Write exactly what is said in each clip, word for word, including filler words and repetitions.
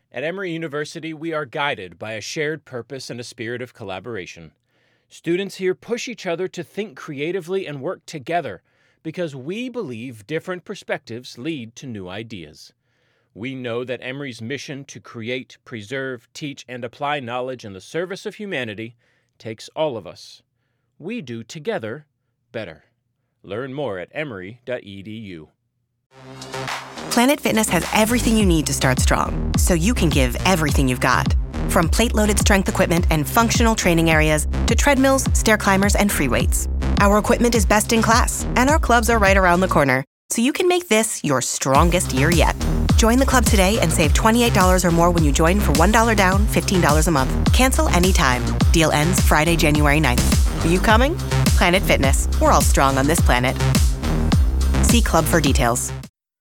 At Emory University, we are guided by a shared purpose and a spirit of collaboration. Students here push each other to think creatively and work together because we believe different perspectives lead to new ideas. We know that Emory's mission to create, preserve, teach, and apply knowledge in the service of humanity takes all of us. We do together better. Learn more at emory dot e d u. Planet Fitness has everything you need to start strong, so you can give everything you've got. From plate-loaded strength equipment and functional training areas to treadmills, stair climbers, and free weights. Our equipment is best in class, and our clubs are right around the corner, so you can make this your strongest year yet. Join the club today and save twenty-eight dollars or more when you join for one dollar down, fifteen dollars a month. Cancel anytime. Deal ends Friday, January ninth. Are you coming? Planet Fitness. We're all strong on this planet. See club for details.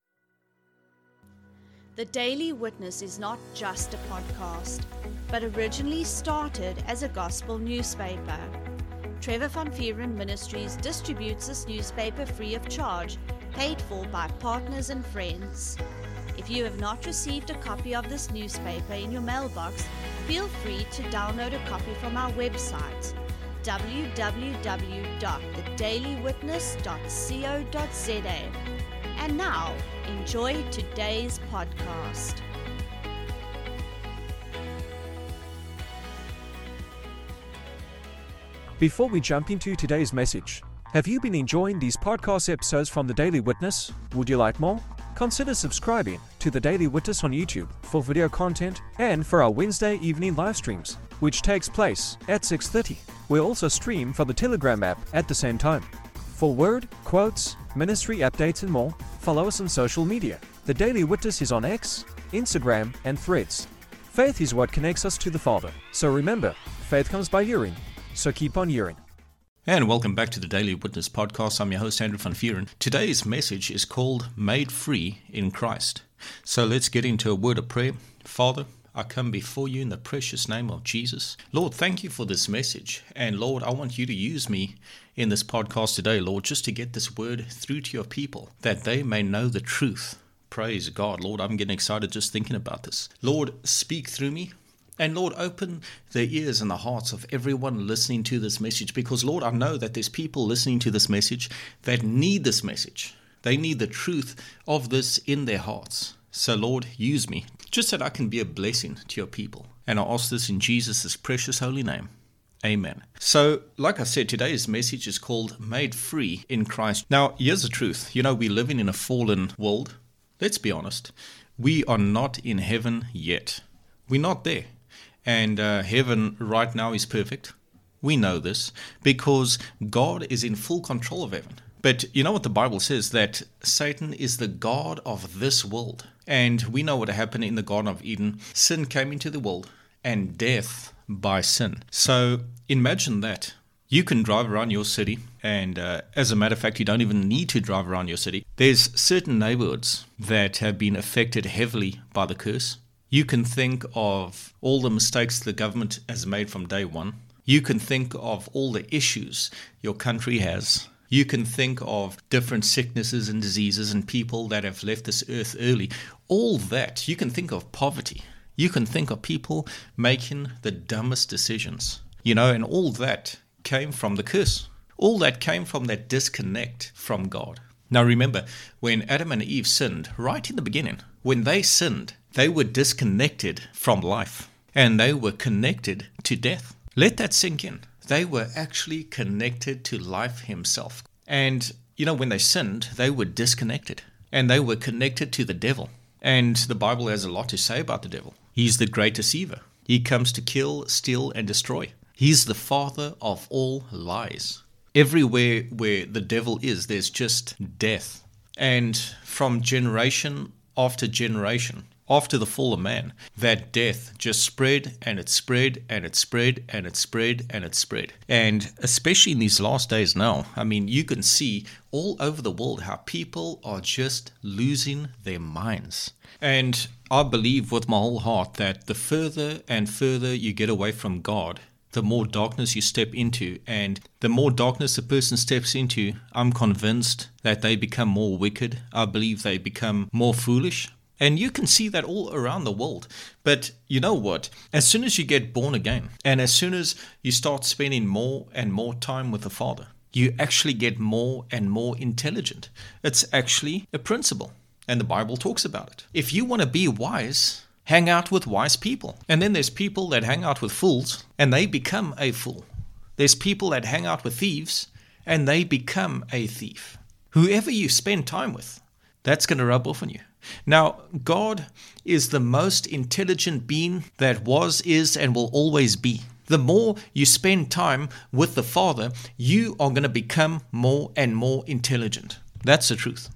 The Daily Witness is not just a podcast, but originally started as a gospel newspaper. Trevor Van Vieren Ministries distributes this newspaper free of charge, paid for by partners and friends. If you have not received a copy of this newspaper in your mailbox, feel free to download a copy from our website, w w w dot the daily witness dot co dot z a. And now, enjoy today's podcast. Before we jump into today's message, have you been enjoying these podcast episodes from The Daily Witness? Would you like more? Consider subscribing to The Daily Witness on YouTube for video content and for our Wednesday evening live streams, which takes place at six thirty. We also stream from the Telegram app at the same time. For word, quotes, ministry updates and more, follow us on social media. The Daily Witness is on X, Instagram, and Threads. Faith is what connects us to the Father. So remember, faith comes by hearing. So keep on hearing. And welcome back to the Daily Witness podcast. I'm your host, Andrew Van Vieren. Today's message is called Made Free in Christ. So let's get into a word of prayer. Father, I come before you in the precious name of Jesus. Lord, thank you for this message. And Lord, I want you to use me in this podcast today, Lord, just to get this word through to your people, that they may know the truth. Praise God. Lord, I'm getting excited just thinking about this. Lord, speak through me. And Lord, open the ears and the hearts of everyone listening to this message. Because Lord, I know that there's people listening to this message that need this message. They need the truth of this in their hearts. So Lord, use me, just that I can be a blessing to your people. And I ask this in Jesus' precious holy name. Amen. So, like I said, today's message is called Made Free in Christ. Now, here's the truth. You know, we're living in a fallen world. Let's be honest. We are not in heaven yet. We're not there. And uh, heaven right now is perfect. We know this because God is in full control of heaven. But you know what the Bible says? That Satan is the god of this world. And we know what happened in the Garden of Eden. Sin came into the world and death by sin. So imagine that. You can drive around your city, and uh, as a matter of fact, you don't even need to drive around your city. There's certain neighborhoods that have been affected heavily by the curse. You can think of all the mistakes the government has made from day one. You can think of all the issues your country has. You can think of different sicknesses and diseases and people that have left this earth early. All that. You can think of poverty. You can think of people making the dumbest decisions. You know, and all that came from the curse. All that came from that disconnect from God. Now remember, when Adam and Eve sinned, right in the beginning, when they sinned, they were disconnected from life and they were connected to death. Let that sink in. They were actually connected to life himself. And, you know, when they sinned, they were disconnected and they were connected to the devil. And the Bible has a lot to say about the devil. He's the great deceiver. He comes to kill, steal, and destroy. He's the father of all lies. Everywhere where the devil is, there's just death. And from generation after generation, after the fall of man, that death just spread and it spread and it spread and it spread and it spread. And especially in these last days now, I mean, you can see all over the world how people are just losing their minds. And I believe with my whole heart that the further and further you get away from God, the more darkness you step into, and the more darkness a person steps into, I'm convinced that they become more wicked. I believe they become more foolish. And you can see that all around the world. But you know what? As soon as you get born again, and as soon as you start spending more and more time with the Father, you actually get more and more intelligent. It's actually a principle, and the Bible talks about it. If you want to be wise, hang out with wise people. And then there's people that hang out with fools, and they become a fool. There's people that hang out with thieves, and they become a thief. Whoever you spend time with, that's going to rub off on you. Now, God is the most intelligent being that was, is, and will always be. The more you spend time with the Father, you are going to become more and more intelligent. That's the truth.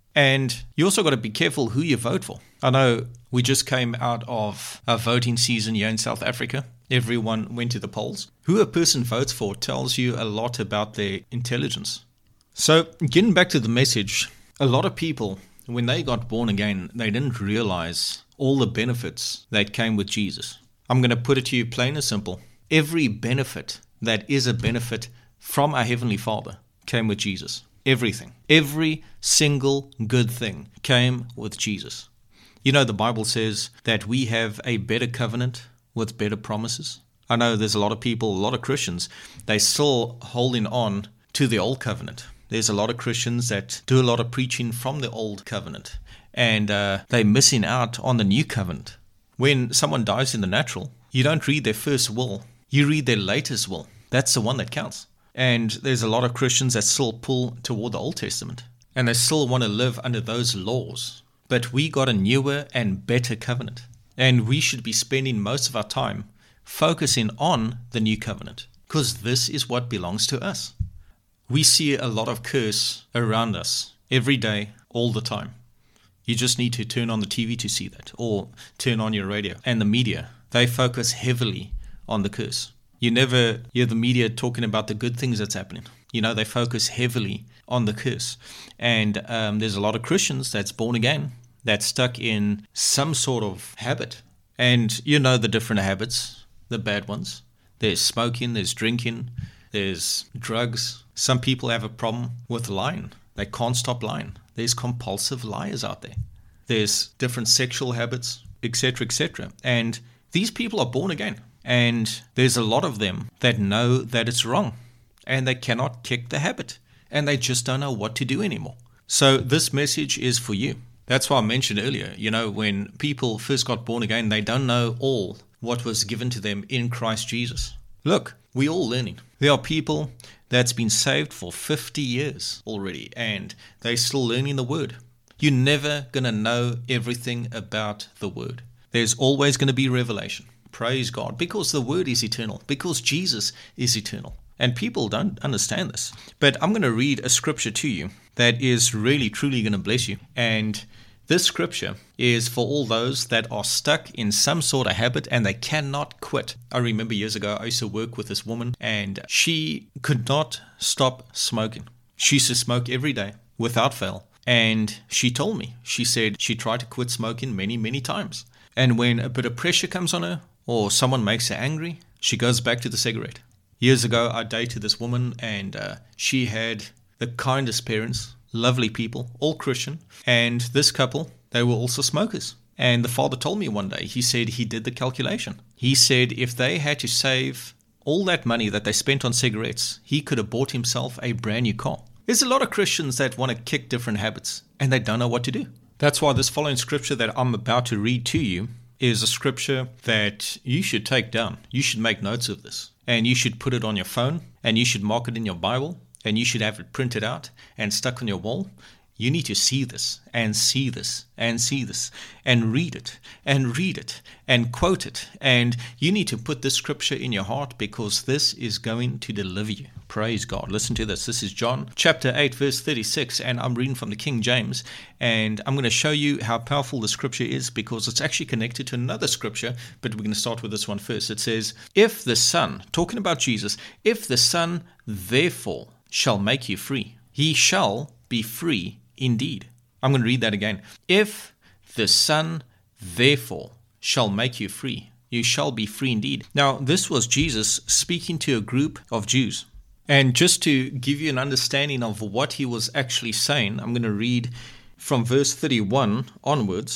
And you also got to be careful who you vote for. I know we just came out of a voting season here in South Africa. Everyone went to the polls. Who a person votes for tells you a lot about their intelligence. So, getting back to the message, a lot of people, when they got born again, they didn't realize all the benefits that came with Jesus. I'm going to put it to you plain and simple. Every benefit that is a benefit from our Heavenly Father came with Jesus. Everything. Every single good thing came with Jesus. You know, the Bible says that we have a better covenant with better promises. I know there's a lot of people, a lot of Christians, they still holding on to the old covenant. There's a lot of Christians that do a lot of preaching from the old covenant, and uh, they're missing out on the new covenant. When someone dies in the natural, you don't read their first will, you read their latest will. That's the one that counts. And there's a lot of Christians that still pull toward the Old Testament, and they still want to live under those laws. But we got a newer and better covenant, and we should be spending most of our time focusing on the new covenant, because this is what belongs to us. We see a lot of curse around us every day, all the time. You just need to turn on the T V to see that, or turn on your radio. And the media, they focus heavily on the curse. You never hear the media talking about the good things that's happening. You know, they focus heavily on the curse. And um, there's a lot of Christians that's born again, that's stuck in some sort of habit. And you know the different habits, the bad ones. There's smoking, there's drinking, there's drugs. Some people have a problem with lying. They can't stop lying. There's compulsive liars out there. There's different sexual habits, et cetera, et cetera. And these people are born again. And there's a lot of them that know that it's wrong. And they cannot kick the habit. And they just don't know what to do anymore. So this message is for you. That's why I mentioned earlier, you know, when people first got born again, they don't know all what was given to them in Christ Jesus. Look, we're all learning. There are people that's been saved for fifty years already, and they're still learning the Word. You're never going to know everything about the Word. There's always going to be revelation. Praise God, because the Word is eternal, because Jesus is eternal. And people don't understand this. But I'm going to read a scripture to you that is really, truly going to bless you. And this scripture is for all those that are stuck in some sort of habit and they cannot quit. I remember years ago, I used to work with this woman and she could not stop smoking. She used to smoke every day without fail. And she told me, she said she tried to quit smoking many, many times. And when a bit of pressure comes on her or someone makes her angry, she goes back to the cigarette. Years ago, I dated this woman and uh, she had the kindest parents, lovely people, all Christian. And this couple, they were also smokers. And the father told me one day, he said he did the calculation. He said if they had to save all that money that they spent on cigarettes, he could have bought himself a brand new car. There's a lot of Christians that want to kick different habits and they don't know what to do. That's why this following scripture that I'm about to read to you is a scripture that you should take down. You should make notes of this. And you should put it on your phone, and you should mark it in your Bible, and you should have it printed out and stuck on your wall. You need to see this, and see this, and see this, and read it, and read it, and quote it. And you need to put this scripture in your heart because this is going to deliver you. Praise God. Listen to this. This is John chapter eight, verse thirty-six, and I'm reading from the King James. And I'm going to show you how powerful the scripture is because it's actually connected to another scripture, but we're going to start with this one first. It says, if the Son, talking about Jesus, if the Son therefore shall make you free, he shall be free indeed. I'm going to read that again. If the Son therefore shall make you free, you shall be free indeed. Now, this was Jesus speaking to a group of Jews. And just to give you an understanding of what he was actually saying, I'm going to read from verse thirty-one onwards.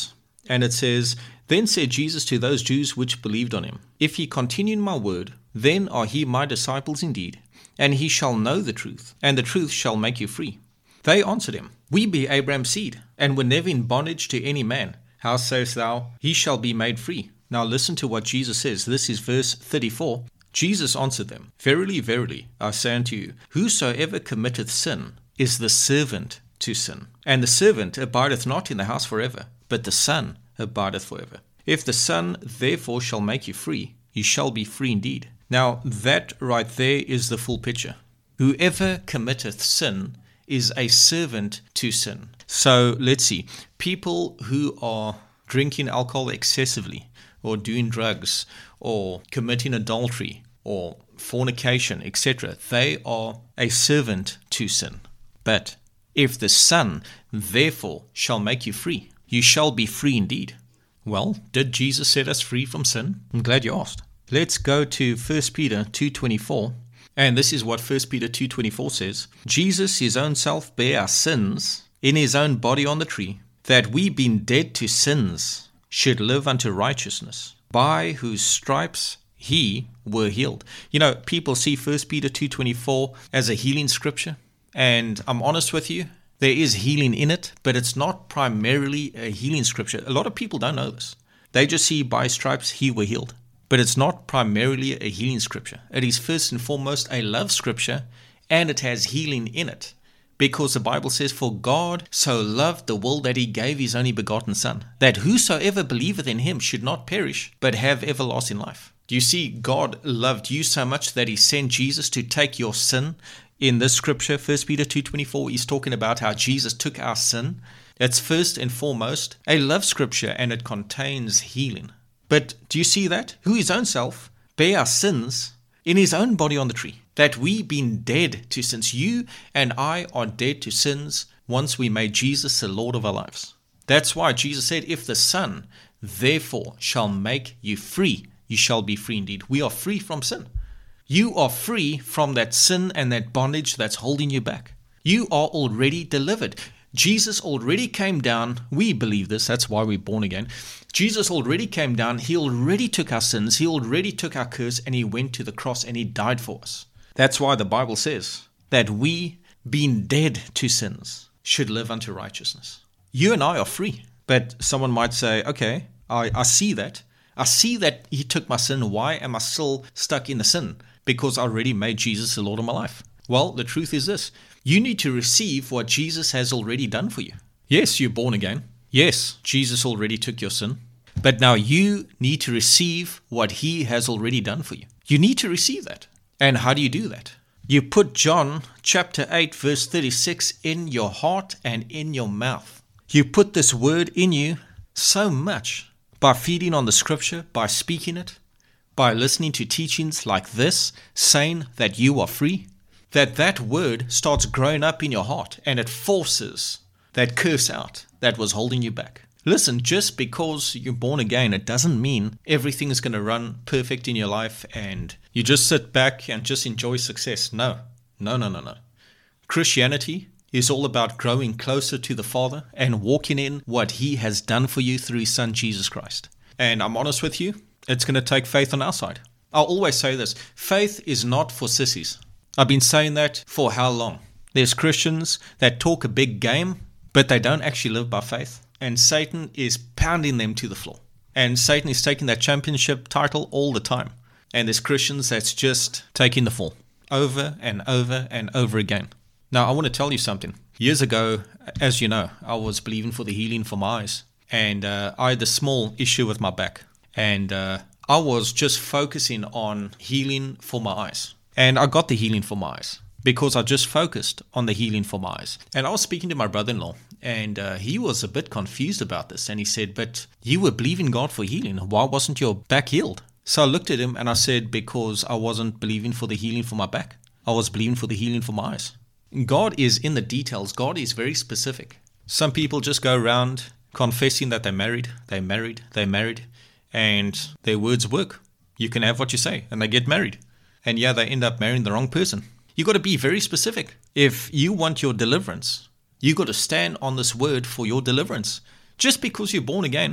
And it says, Then said Jesus to those Jews which believed on him, If ye continue in my word, then are ye my disciples indeed, and he shall know the truth, and the truth shall make you free. They answered him, We be Abraham's seed, and were never in bondage to any man. How sayest thou, he shall be made free? Now listen to what Jesus says. This is verse thirty-four. Jesus answered them, Verily, verily, I say unto you, whosoever committeth sin is the servant to sin. And the servant abideth not in the house forever, but the Son abideth forever. If the Son therefore shall make you free, you shall be free indeed. Now that right there is the full picture. Whoever committeth sin is a servant to sin. So let's see. People who are drinking alcohol excessively, or doing drugs, or committing adultery, or fornication, et cetera, they are a servant to sin. But if the Son therefore shall make you free, you shall be free indeed. Well, did Jesus set us free from sin? I'm glad you asked. Let's go to First Peter two twenty-four. And this is what First Peter two twenty-four says. Jesus his own self bare our sins in his own body on the tree, that we being dead to sins should live unto righteousness, by whose stripes he were healed. You know, people see First Peter two twenty-four as a healing scripture. And I'm honest with you, there is healing in it, but it's not primarily a healing scripture. A lot of people don't know this. They just see by stripes he were healed. But it's not primarily a healing scripture. It is first and foremost a love scripture, and it has healing in it. Because the Bible says, For God so loved the world that he gave his only begotten Son, that whosoever believeth in him should not perish, but have everlasting life. Do you see, God loved you so much that he sent Jesus to take your sin? In this scripture, First Peter two twenty-four, he's talking about how Jesus took our sin. It's first and foremost a love scripture, and it contains healing. But do you see that? Who his own self bare our sins in his own body on the tree, that we being dead to sins. You and I are dead to sins once we made Jesus the Lord of our lives. That's why Jesus said, If the Son therefore shall make you free, you shall be free indeed. We are free from sin. You are free from that sin and that bondage that's holding you back. You are already delivered. Jesus already came down. We believe this. That's why we're born again. Jesus already came down. He already took our sins. He already took our curse, and he went to the cross and he died for us. That's why the Bible says that we, being dead to sins, should live unto righteousness. You and I are free. But someone might say, okay, I, I see that. I see that he took my sin. Why am I still stuck in the sin? Because I already made Jesus the Lord of my life. Well, the truth is this. You need to receive what Jesus has already done for you. Yes, you're born again. Yes, Jesus already took your sin. But now you need to receive what he has already done for you. You need to receive that. And how do you do that? You put John chapter eight verse thirty-six in your heart and in your mouth. You put this word in you so much by feeding on the scripture, by speaking it, by listening to teachings like this, saying that you are free, that that word starts growing up in your heart and it forces that curse out that was holding you back. Listen, just because you're born again, it doesn't mean everything is going to run perfect in your life and you just sit back and just enjoy success. No, no, no, no, no. Christianity is all about growing closer to the Father and walking in what he has done for you through his Son, Jesus Christ. And I'm honest with you, it's going to take faith on our side. I'll always say this, faith is not for sissies. I've been saying that for how long? There's Christians that talk a big game, but they don't actually live by faith. And Satan is pounding them to the floor. And Satan is taking that championship title all the time. And there's Christians that's just taking the fall over and over and over again. Now, I want to tell you something. Years ago, as you know, I was believing for the healing for my eyes. And uh, I had a small issue with my back. And uh, I was just focusing on healing for my eyes. And I got the healing for my eyes because I just focused on the healing for my eyes. And I was speaking to my brother-in-law, and uh, he was a bit confused about this. And he said, but you were believing God for healing. Why wasn't your back healed? So I looked at him and I said, because I wasn't believing for the healing for my back. I was believing for the healing for my eyes. God is in the details. God is very specific. Some people just go around confessing that they're married, they're married, they're married, and their words work. You can have what you say, and they get married. And yeah, they end up marrying the wrong person. You got to be very specific. If you want your deliverance, you got to stand on this word for your deliverance. Just because you're born again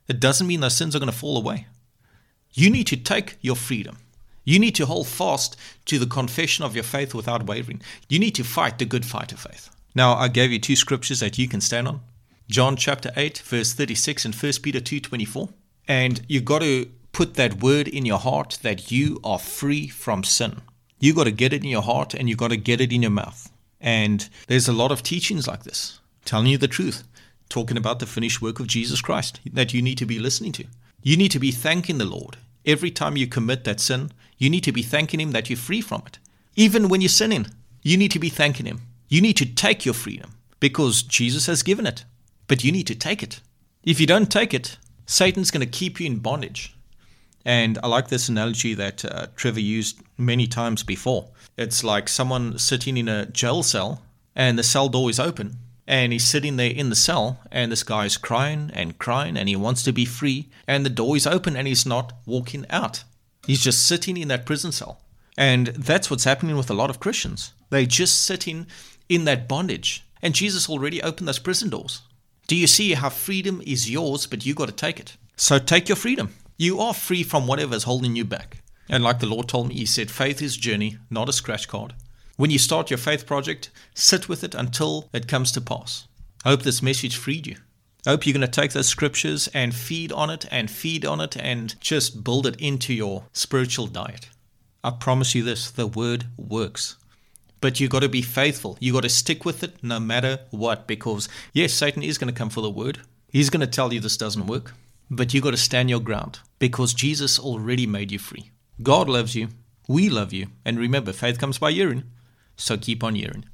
It doesn't mean those sins are going to fall away. You need to take your freedom. You need to hold fast to the confession of your faith without wavering. You need to fight the good fight of faith. Now, I gave you two scriptures that you can stand on. John chapter eight, verse thirty-six, and First Peter two twenty-four. And you got to put that word in your heart that you are free from sin. You got to get it in your heart and you got to get it in your mouth. And there's a lot of teachings like this, telling you the truth, talking about the finished work of Jesus Christ that you need to be listening to. You need to be thanking the Lord. Every time you commit that sin, you need to be thanking Him that you're free from it. Even when you're sinning, you need to be thanking Him. You need to take your freedom because Jesus has given it, but you need to take it. If you don't take it, Satan's going to keep you in bondage. And I like this analogy that uh, Trevor used many times before. It's like someone sitting in a jail cell and the cell door is open and he's sitting there in the cell and this guy is crying and crying and he wants to be free and the door is open and he's not walking out. He's just sitting in that prison cell. And that's what's happening with a lot of Christians. They're just sitting in that bondage. And Jesus already opened those prison doors. Do you see how freedom is yours, but you got to take it? So take your freedom. You are free from whatever is holding you back. And like the Lord told me, He said, faith is a journey, not a scratch card. When you start your faith project, sit with it until it comes to pass. I hope this message freed you. I hope you're going to take those scriptures and feed on it and feed on it and just build it into your spiritual diet. I promise you this, the word works. But you got to be faithful. You got to stick with it no matter what, because yes, Satan is going to come for the word. He's going to tell you this doesn't work. But you got to stand your ground because Jesus already made you free. God loves you. We love you. And remember, faith comes by hearing. So keep on hearing.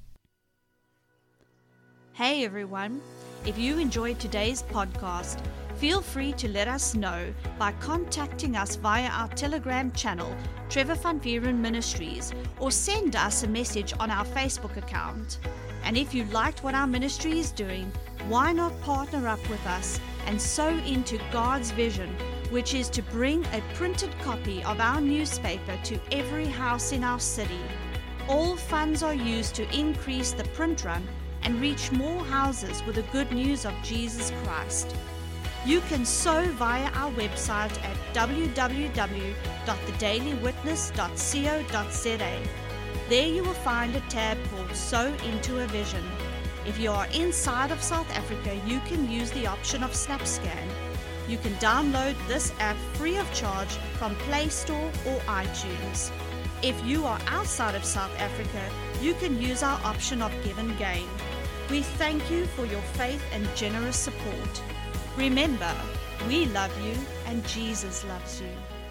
Hey everyone. If you enjoyed today's podcast, feel free to let us know by contacting us via our Telegram channel, Trevor Van Vieren Ministries, or send us a message on our Facebook account. And if you liked what our ministry is doing, why not partner up with us and sow into God's vision, which is to bring a printed copy of our newspaper to every house in our city. All funds are used to increase the print run and reach more houses with the good news of Jesus Christ. You can sow via our website at w w w dot the daily witness dot co dot z a. There you will find a tab called Sow into a Vision. If you are inside of South Africa, you can use the option of SnapScan. You can download this app free of charge from Play Store or iTunes. If you are outside of South Africa, you can use our option of Give and Gain. We thank you for your faith and generous support. Remember, we love you and Jesus loves you.